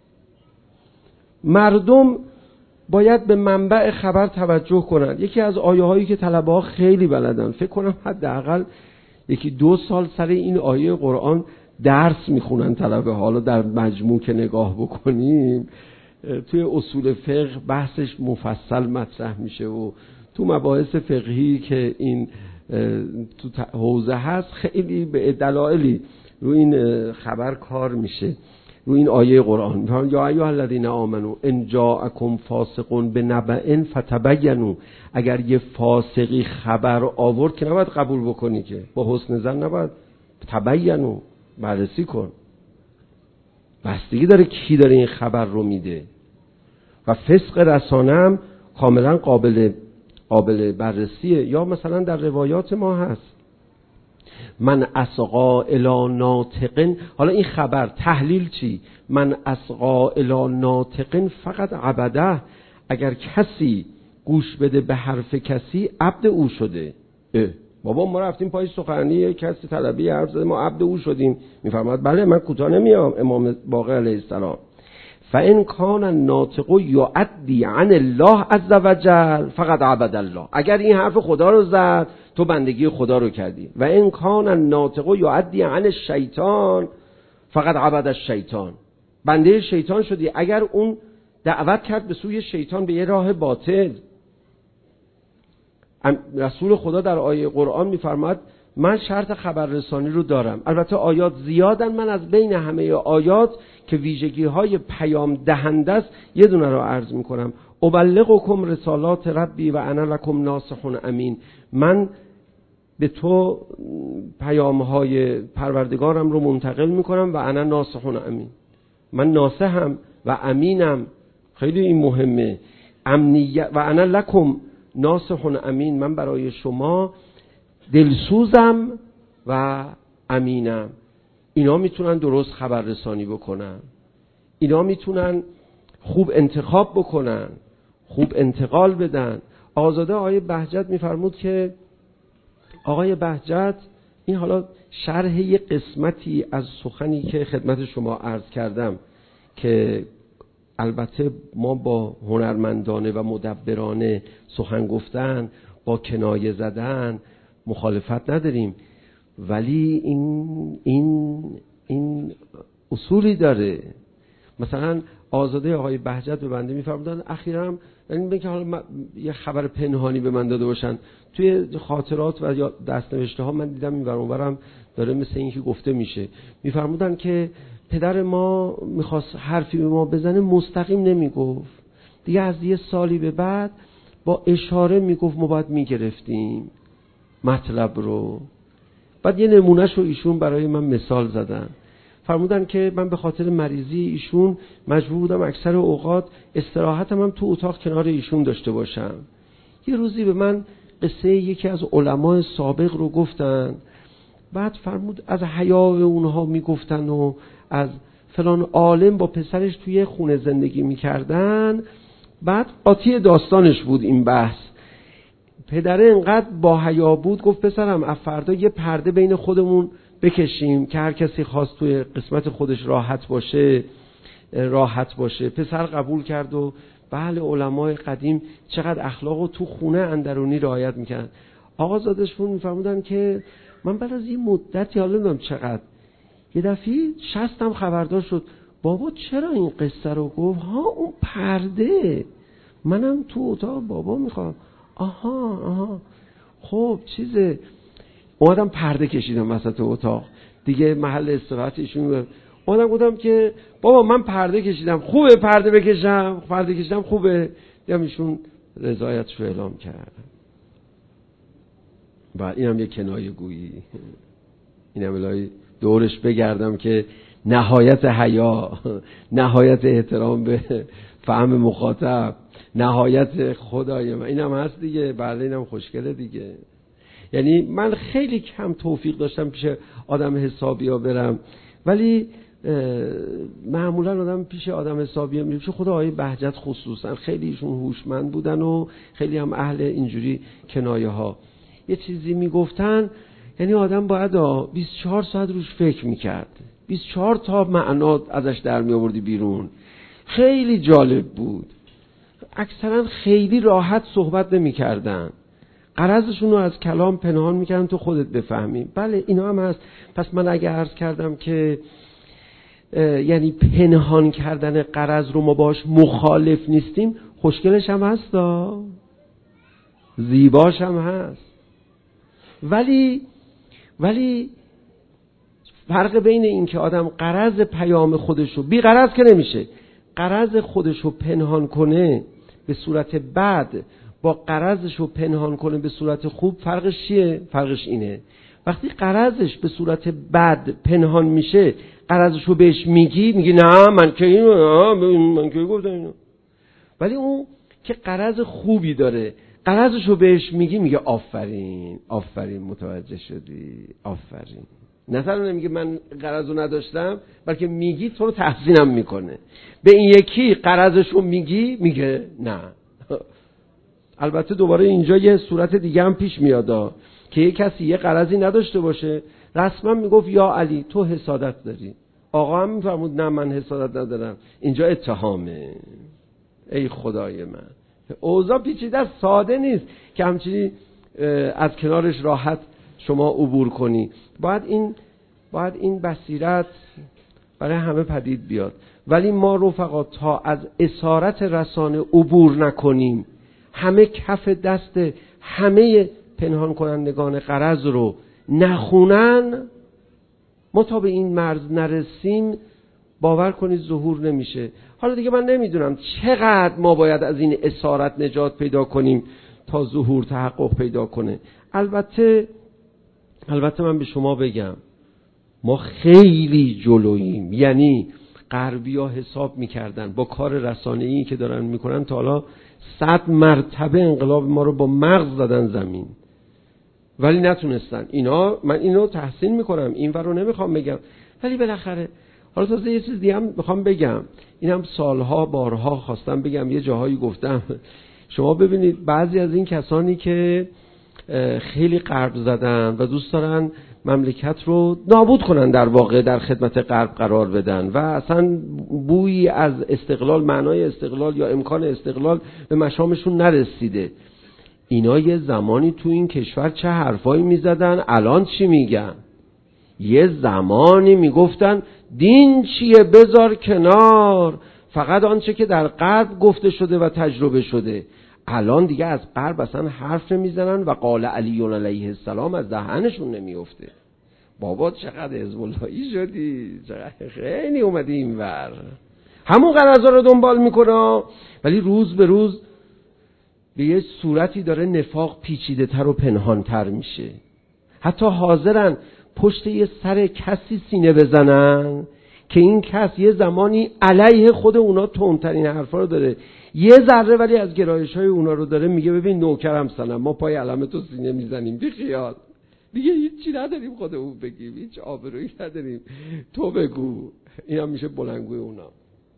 مردم باید به منبع خبر توجه کنند. یکی از آیه هایی که طلبه ها خیلی بلدن، فکر کنم حداقل یکی دو سال سر این آیه قرآن درس میخونن طلبه ها. حالا در مجموع که نگاه بکنیم توی اصول فقه بحثش مفصل مطرح میشه و تو مباحث فقهی که این تو حوزه هست خیلی به دلایلی رو این خبر کار میشه، رو این آیه قرآن. یا ایها الذین آمنوا ان جاءکم فاسق بنبأ فتبینوا. اگر یه فاسقی خبر آورد که نباید قبول بکنی، که با حسن ظن نباید، تبینوا، بررسی کن. بستگی داره کی داره این خبر رو میده. و فسق رسانه هم کاملا قابل قابل بررسیه. یا مثلا در روایات ما هست من اسقا الی ناطق، حالا این خبر تحلیل چی؟ من اسقا الی ناطق فقط عبده. اگر کسی گوش بده به حرف کسی عبد او شده. اه بابا ما رفتیم پای سخنرانی کسی طلبی حرف زده ما عبد او شدیم. میفرماد بله من کوتاه نمیام. امام باقر علیه السلام فإن کان الناطق یعدی عن الله عز وجل فقط عبد الله. اگر این حرف خدا رو زد تو بندگی خدا رو کردی. و ان کان الناطق یعدی عن الشیطان فقط عبد الشیطان، بنده شیطان شدی. اگر اون دعوت کرد به سوی شیطان به یه راه باطل، رسول خدا در آیه قرآن میفرماد من شرط خبررسانی رو دارم. البته آیات زیادن، من از بین همه آیات که ویژگی های پیام دهنده است یه دونه رو عرض میکنم. ابلغکم رسالات ربی و انا لکم ناصح امین. من به تو پیام های پروردگارم رو منتقل میکنم و انا ناصح امین. من ناصحم و امینم. خیلی این مهمه. امنیت و انا لکم ناصح امین، من برای شما دلسوزم و امینم. اینا میتونن درست خبررسانی بکنن. اینا میتونن خوب انتخاب بکنن، خوب انتقال بدن. آقازاده آقای بهجت میفرمود که آقای بهجت، این حالا شرح یه قسمتی از سخنی که خدمت شما عرض کردم که البته ما با هنرمندانه و مدبرانه سخن گفتن، با کنایه زدن مخالفت نداریم، ولی این این این اصولی داره. مثلا آزاده آقای بهجت به بنده میفرمودن اخیراً، یعنی بگم حالا یه خبر پنهانی به من داده باشن، توی خاطرات و یا دست‌نوشته ها من دیدم اینور اونورم داره مثل این که گفته میشه، میفرمودن که پدر ما میخواست حرفی به ما بزنه مستقیم نمیگفت، دیگه از یه سالی به بعد با اشاره میگفت، ما باید میگرفتیم مطلب رو. بعد یه نمونهشو ایشون برای من مثال زدن، فرمودن که من به خاطر مریضی ایشون مجبور بودم اکثر اوقات استراحتم هم تو اتاق کنار ایشون داشته باشم. یه روزی به من قصه یکی از علمای سابق رو گفتن، بعد فرمود از حیاء اونها میگفتن و از فلان عالم با پسرش توی خونه زندگی میکردن. بعد قاطی داستانش بود این بحث. پدره انقدر با حیا بود، گفت پسرم از فردا یه پرده بین خودمون بکشیم که هر کسی خواست توی قسمت خودش راحت باشه راحت باشه. پسر قبول کرد و بله، علمای قدیم چقدر اخلاقو تو خونه اندرونی رعایت میکردن. آقا زادشون میفرمودن که من بعد از یه مدتی، حالا نمیدونم چقدر، یه دفعه شستم خبردار شد بابا چرا این قصه رو گفت؟ ها اون پرده، منم تو اتاق بابا میخوام. آها آها خب چیزه، اومدم پرده کشیدم وسط اتاق دیگه، محل استراحت ایشون. اومدم گفتم که بابا من پرده کشیدم، خوبه پرده بکشم؟ پرده کشیدم خوبه؟ دیدم ایشون رضایتش رو اعلام کرد. و اینم یه کنایه گویی، اینم الهی دورش بگردم که نهایت حیا، نهایت احترام به فهم مخاطب، نهایت خدای من، اینم هست دیگه. بله اینم خوشگله دیگه. یعنی من خیلی کم توفیق داشتم پیش آدم حسابی ها برم، ولی معمولا آدم پیش آدم حسابی ها میرم، پیش خدا آقای بهجت خصوصا خیلی ایشون هوشمند بودن و خیلی هم اهل اینجوری کنایه ها. یه چیزی میگفتن یعنی آدم باید بیست و چهار ساعت روش فکر میکرد، بیست و چهار تا معنا ازش در می آوردی بیرون. خیلی جالب بود. اکثرا خیلی راحت صحبت نمیکردن، غرضشون رو از کلام پنهان میکردن تو خودت بفهمی. بله اینا هم هست. پس من اگه عرض کردم که یعنی پنهان کردن غرض رو ما باش مخالف نیستیم، خوشگلش هم هست دا، زیباش هم هست، ولی ولی فرق بین این که آدم غرض پیام خودشو، بی غرض که نمیشه، غرض خودشو پنهان کنه به صورت بد با غرضشو پنهان کنه به صورت خوب، فرقش چیه؟ فرقش اینه وقتی غرضش به صورت بد پنهان میشه، غرضشو بهش میگی، میگی نه من که اینو من که گفتم اینو. ولی اون که غرض خوبی داره، غرضشو بهش میگی، میگه آفرین آفرین متوجه شدی آفرین. مثلا نمیگه من غرضو نداشتم، بلکه میگی تو رو تحسینم میکنه. به این یکی غرضشو میگی، میگه نه. البته دوباره اینجا یه صورت دیگه هم پیش میاد که یه کسی یه غرضی نداشته باشه، رسما میگفت یا علی تو حسادت داری، آقا هم میفرمود نه من حسادت ندارم. اینجا اتهامه. ای خدای من، اوضاع پیچیده است، ساده نیست که همچنین از کنارش راحت شما عبور کنی. باید این باید این بصیرت برای همه پدید بیاد. ولی ما رفقا تا از اسارت رسانه عبور نکنیم، همه کف دست همه پنهان کنندگان غرض رو نخونن، ما تا به این مرز نرسیم باور کنید ظهور نمیشه. حالا دیگه من نمیدونم چقدر ما باید از این اسارت نجات پیدا کنیم تا ظهور تحقق پیدا کنه. البته البته من به شما بگم ما خیلی جلوییم. یعنی غربی‌ها حساب میکردن با کار رسانه‌ای که دارن میکنن تا حالا صد مرتبه انقلاب ما رو با مغز دادن زمین، ولی نتونستن. اینا من اینو تحسین میکنم، این ور رو نمیخوام بگم، ولی بالاخره حالا تازه یه چیز دیگه هم میخوام بگم، اینم سالها بارها خواستم بگم، یه جاهایی گفتم. شما ببینید بعضی از این کسانی که خیلی غرب زدن و دوست دارن مملکت رو نابود کنن، در واقع در خدمت غرب قرار بدن و اصلا بویی از استقلال، معنای استقلال یا امکان استقلال به مشامشون نرسیده، اینا یه زمانی تو این کشور چه حرفایی میزدن، الان چی میگن؟ یه زمانی میگفتن دین چیه بذار کنار، فقط آنچه که در غرب گفته شده و تجربه شده. الان دیگه از غرب اصلا حرف نمیزنن و قال علی علیه السلام از دهنشون نمیفته. بابا چقدر حزب اللهی شدی، چقدر خیلی اومدی اینور، همون غرضا رو دنبال میکنه، ولی روز به روز به یه صورتی داره نفاق پیچیده تر و پنهان تر میشه. حتی حاضرن پشت یه سر کسی سینه بزنن که این کس یه زمانی علیه خود اونا تندترین حرفا رو داره، یه ذره ولی از گرایش‌های اونا رو داره، میگه ببین نوکرم سنم، ما پای علم تو سینه میزنیم، بی خیال، دیگه هیچی نداریم خودمون بگیم، هیچ آبرویی نداریم، تو بگو. این هم میشه بلندگوی اونا.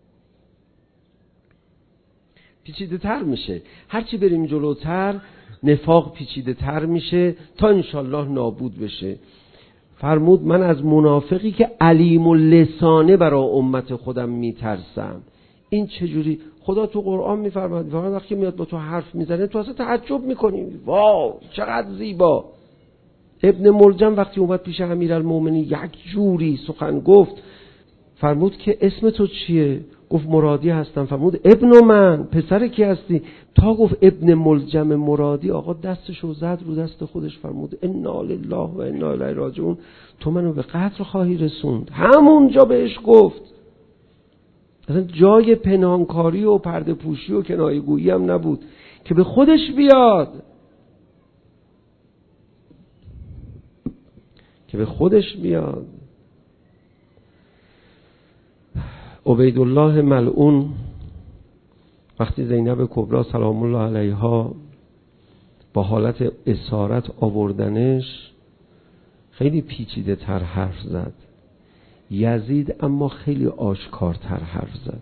پیچیده تر میشه، هرچی بریم جلوتر نفاق پیچیده تر میشه تا انشالله نابود بشه. فرمود من از منافقی که علیم اللسانه برای امت خودم میترسم. این چجوری؟ خدا تو قرآن میفرماید وقتی میاد با تو حرف میزنه تو اصلا تعجب میکنی، واو چقدر زیبا. ابن ملجم وقتی اومد پیش امیرالمومنین یک جوری سخن گفت، فرمود که اسم تو چیه؟ گفت مرادی هستم. فرمود ابن من، پسر کی هستی؟ تا گفت ابن ملجم مرادی، آقا دستشو زد رو دست خودش، فرمود انا لله و انا الیه راجعون، تو منو به قتل خواهی رسوند. همونجا بهش گفت. اصلا جای پنهانکاری و پرده پوشی و کنایه‌گویی هم نبود که به خودش بیاد، که به خودش بیاد. عبیدالله ملعون وقتی زینب کبری سلام الله علیها با حالت اسارت آوردنش خیلی پیچیده تر حرف زد. یزید اما خیلی آشکارتر حرف زد.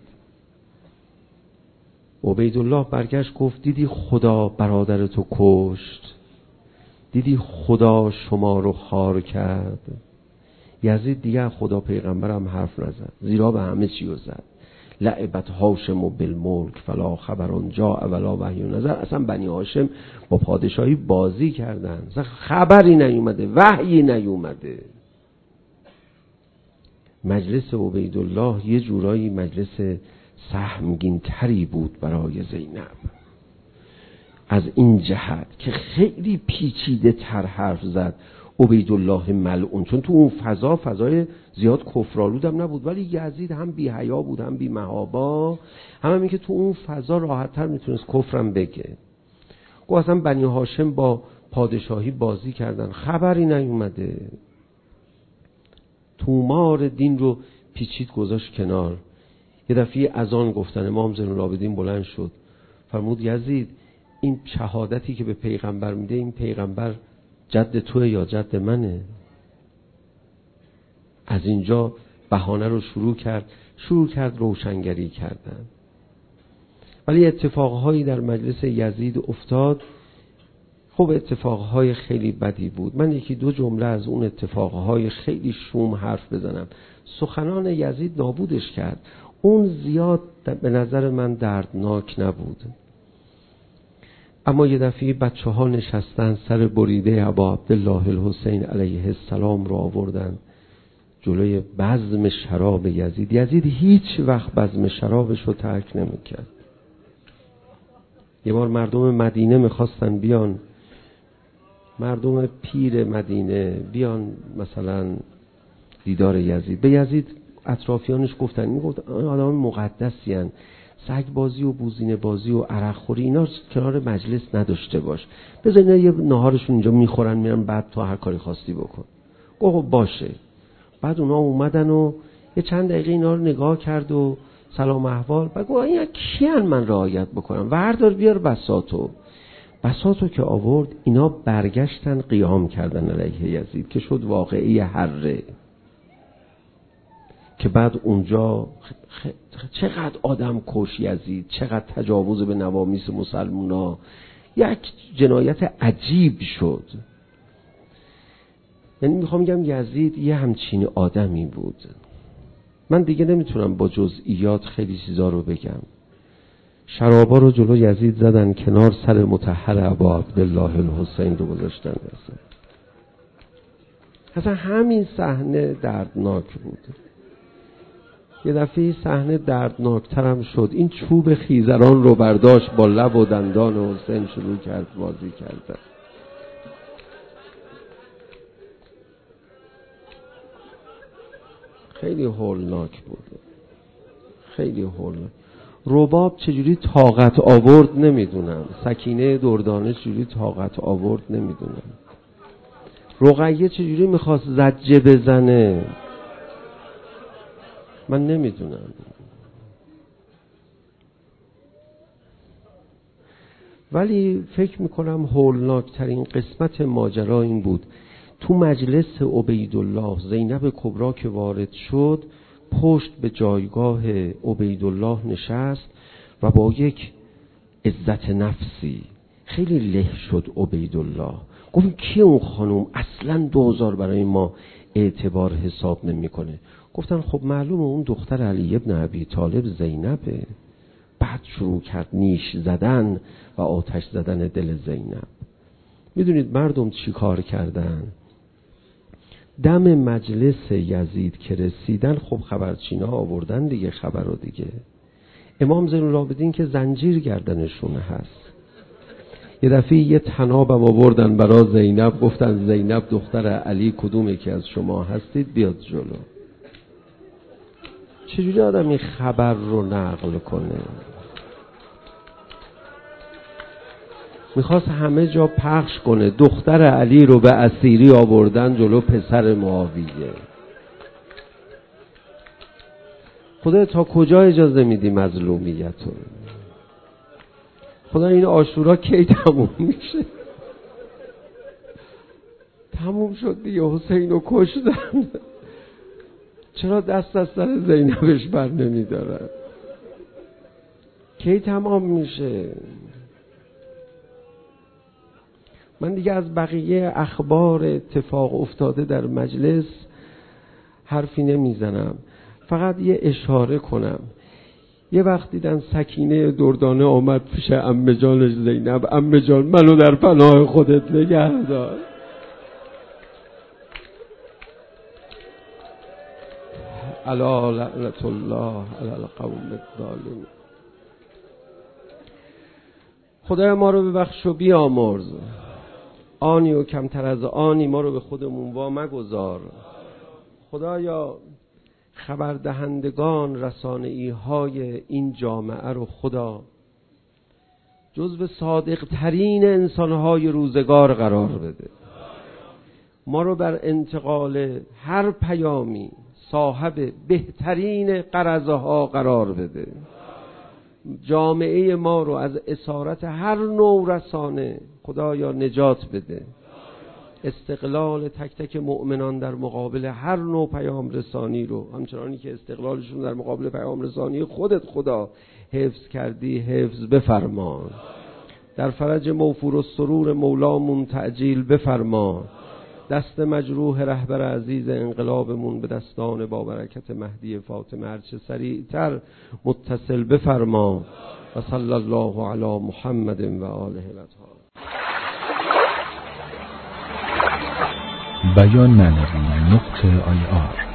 عبیدالله برگشت گفت دیدی خدا برادر تو کشت، دیدی خدا شما رو خار کرد. یزید دیگه خدا پیغمبرم حرف نزد، زیرا به همه چی رو زد. لعبت هاشم بالملک فلا خبران جاء ولا وحی نظر. اصلا بنی هاشم با پادشاهی بازی کردن، اصلا خبری نیومده، وحی نیومده. مجلس عبیدالله یه جورایی مجلس سهمگین تری بود برای زینب، از این جهت که خیلی پیچیده تر حرف زد عبیدالله ملعون، چون تو اون فضا فضای زیاد کفرآلود هم نبود، ولی یزید هم بی حیا بود هم بی محابا، هم همین که تو اون فضا راحت تر میتونست کفرم بگه. گفت اصلا بنی هاشم با پادشاهی بازی کردن، خبری نیومده. تومار دین رو پیچید گذاشت کنار. یه دفعه اذان گفتن، امام زین العابدین بلند شد، فرمود یزید این شهادتی که به پیغمبر میده، این پیغمبر جد توه یا جد منه؟ از اینجا بهانه رو شروع کرد شروع کرد روشنگری کردن. ولی اتفاقهایی در مجلس یزید افتاد، خب اتفاقهای خیلی بدی بود. من یکی دو جمله از اون اتفاقهای خیلی شوم حرف بزنم. سخنان یزید نابودش کرد، اون زیاد به نظر من دردناک نبود. اما یه دفعه بچه ها نشستن سر بریده ابا عبدالله الحسین علیه السلام رو آوردن جلوی بزم شراب یزید. یزید هیچ وقت بزم شرابش رو ترک نمی‌کرد. یه بار مردم مدینه میخواستن بیان، مردم پیر مدینه بیان مثلا دیدار یزید، به یزید اطرافیانش گفتن، میگفت آدم مقدسی هن، سگ بازی و بوزینه بازی و عرق خوری اینا کنار مجلس نداشته باش، بذار اینا یه نهارشون اینجا میخورن میرن، بعد تو هر کاری خواستی بکن. گفت باشه. بعد اونا اومدن و یه چند دقیقه اینا رو نگاه کرد و سلام احوال، بعد گفت اینا کیان من رعایت بکنم، وردار بیار بساطو. بساطو که آورد، اینا برگشتن قیام کردن علیه یزید که شد واقعی حره. که بعد اونجا خ... چقدر آدم کش یزید، چقدر تجاوز به نوامیس مسلمونا، یک جنایت عجیب شد. یعنی میخوام بگم یزید یه همچین آدمی بود. من دیگه نمیتونم با جزئیات خیلی چیزا رو بگم. شرابا رو جلو یزید زدن کنار، سر مطهر ابا عبدالله الحسین رو گذاشتن. اصلا همین صحنه دردناک بود. یه دفعه صحنه دردناکتر هم شد. این چوب خیزران رو برداشت، با لب و دندان حسین شروع کرد بازی کردن. خیلی هولناک بود، خیلی هولناک. رباب چجوری طاقت آورد نمیدونم، سکینه دردانه چجوری طاقت آورد نمیدونم، رقیه چجوری میخواست زجه بزنه من نمیدونم. ولی فکر میکنم هولناک ترین قسمت ماجرا این بود، تو مجلس عبیدالله زینب کبرا که وارد شد، پشت به جایگاه عبیدالله نشست و با یک عزت نفسی خیلی له شد عبیدالله. گفت کی اون خانم؟ اصلا دوزار برای ما اعتبار حساب نمیکنه. گفتن خب معلومه اون دختر علی ابن ابی طالب زینبه. بعد شروع کرد نیش زدن و آتش زدن دل زینب. میدونید مردم چی کار کردن؟ دم مجلس یزید که رسیدن، خب خبرچینا آوردن دیگه خبر رو دیگه. امام زین العابدین که زنجیر گردنشون هست. یه دفعه یه طنابم آوردن برای زینب، گفتن زینب دختر علی کدوم یکی از شما هستید بیاد جلو. چجوری آدم این خبر رو نقل کنه؟ میخواست همه جا پخش کنه دختر علی رو به اسیری آوردن جلو پسر معاویه. خدا تا کجا اجازه میدی مظلومیت رو؟ خدا این عاشورا کی تموم میشه؟ تموم شد دیگه، حسین رو کشتن. چرا دست از سر زینبش بر نمیدارن؟ کی تمام میشه؟ من دیگه از بقیه اخبار اتفاق افتاده در مجلس حرفی نمیزنم، فقط یه اشاره کنم. یه وقت دیدن سکینه دردانه آمد پیش عمه جانش زینب، عمه جان منو در پناه خودت نگه دار. الا لعنت الله علی القوم الظالمین. خدای ما رو ببخش و بیامرز، آنی و کمتر از آنی ما رو به خودمون وا مگذار. خدایا خبردهندگان رسانه‌ای های این جامعه رو خدا جزو صادق ترین انسانهای روزگار قرار بده. ما رو بر انتقال هر پیامی صاحب بهترین قرضه ها قرار بده. جامعه ما رو از اسارت هر نوع رسانه خدایا نجات بده. استقلال تک تک مؤمنان در مقابل هر نوع پیام رسانی رو همچنانی که استقلالشون در مقابل پیام رسانی خودت خدا حفظ کردی حفظ بفرما. در فرج موفور و سرور مولامون تعجیل بفرما. دست مجروح رهبر عزیز انقلابمون به دستان با برکت مهدی فاطمه هرچه سریعتر متصل بفرما. و صلی الله علی محمد و آله الاطهار. بیان معنوی نقطه آی آر